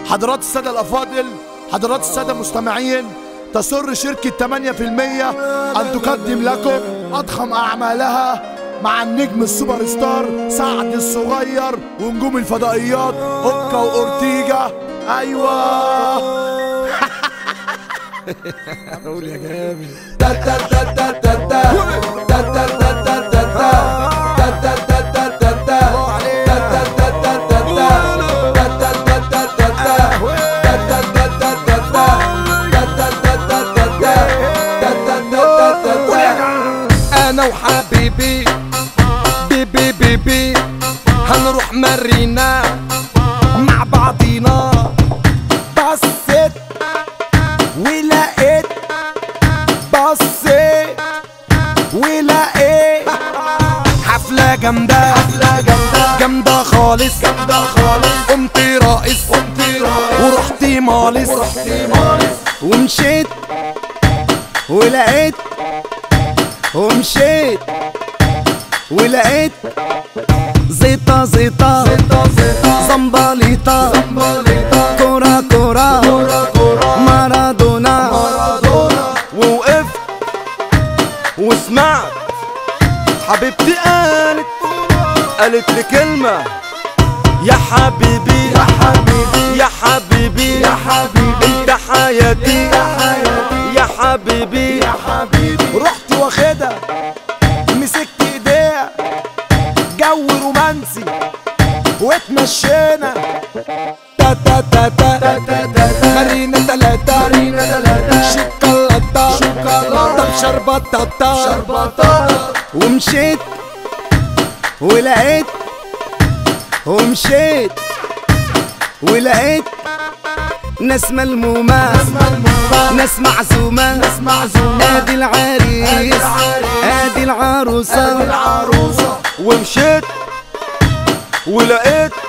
حضرات السادة الأفاضل، حضرات السادة المستمعين، تسر شركة 8% أن تقدم لكم أضخم أعمالها مع النجم السوبر ستار سعد الصغير ونجوم الفضائيات اوكا واورتيجا. ايوه قول يا جامد. انا وحبيبي بيبي بيبي هنروح مارينا مع بعضينا. بصيت ولقيت، بصيت ولقيت حفلة جامدة جامدة خالص قمت راقص ورحت مالص ومشيت ولقيت، ومشيت ولقيت زيطة زمبليطة كورة مارادونا. ووقفت وسمعت حبيبتي قالت لي كلمة: يا حبيبي يا حبيبي انت حياتي يا حبيبي. رحت واخدها مسكت ايديها جو رومانسي واتمشينا تا مارينا تلاتة شوكولاتة بشربطة. ومشيت ولقيت، ومشيت ولقيت ناس ملمومة ناس معزومة. ادي العريس ادي العروسة. ومشيت ولقيت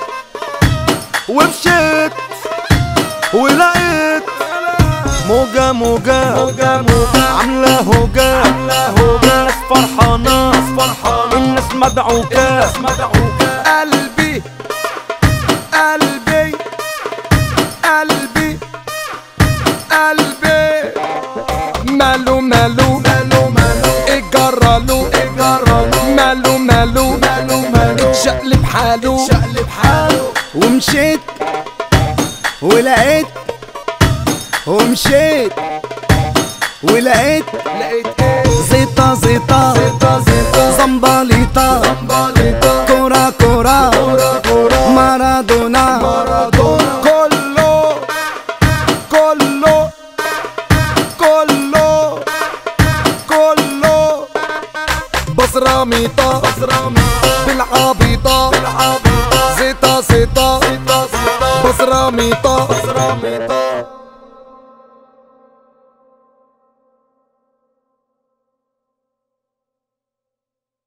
موجة عاملة هوجة الناس فرحانة الناس مدعوكة. قلبي ماله اجرله ماله اتشقلب حاله. ومشيت ولقيت، ومشيت ولقيت زيطة زمبليطة كورة مارادونا. كله بصراميطة بالعبيطة زيطة بصراميطة.